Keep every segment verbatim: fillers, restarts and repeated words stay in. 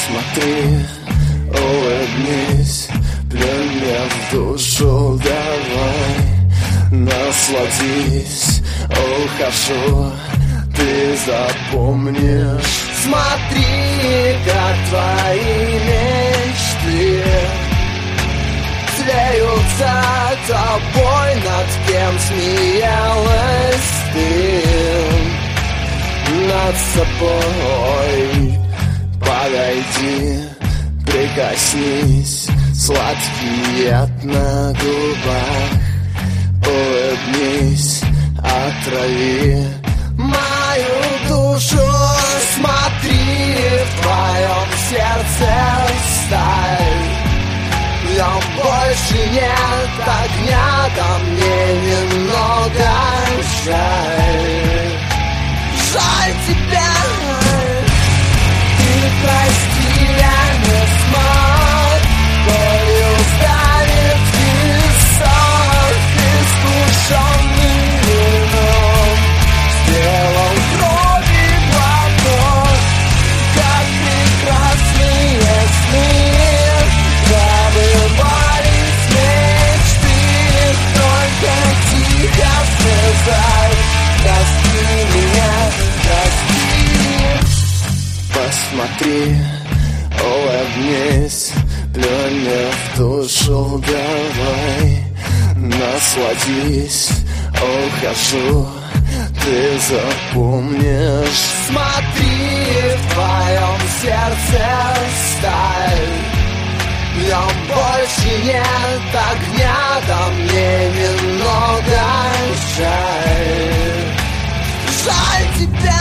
Посмотри, улыбнись, плюнь мне в душу, давай, насладись, ухожу, ты запомнишь. Смотри, как твои мечты тлеют за тобой, над кем смеялась ты, над собой. Подойди, прикоснись, сладкий яд на губах, улыбнись, отрави мою душу. Смотри, в твоем сердце сталь, в нем больше нет огня, да мне немного жаль. Жаль тебя. Ты прости, я не смог болью ставить висок, искушенный вином сделал крови глоток. Как прекрасные сны забывались мечты, только тихо сказать: прости меня, прости. Посмотри, улыбнись, плюнь мне в душу, давай, насладись, ухожу, ты запомнишь. Смотри, в твоем сердце сталь, в нем больше нет огня, да мне немного жаль. Жаль тебя.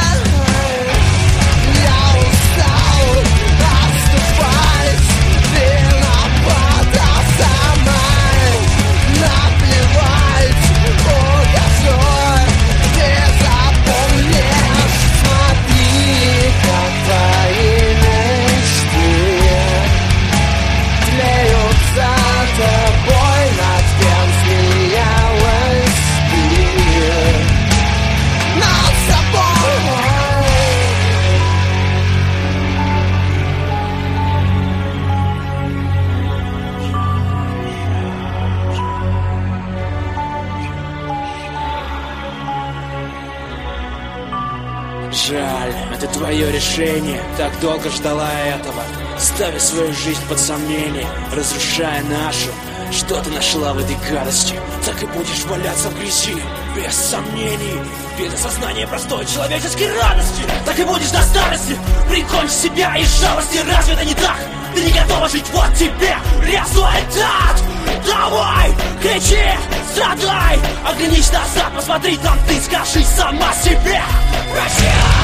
Жаль, это твое решение, так долго ждала этого, ставя свою жизнь под сомнение, разрушая нашу. Что ты нашла в этой гадости? Так и будешь валяться в грязи, без сомнений, без осознания простой человеческой радости. Так и будешь до старости, прикончи себя из жалости. Разве это не так? Ты не готова жить, вот тебе результат. Давай, кричи, страдай, оглянись назад, посмотри там, ты скажи сама себе: прощай.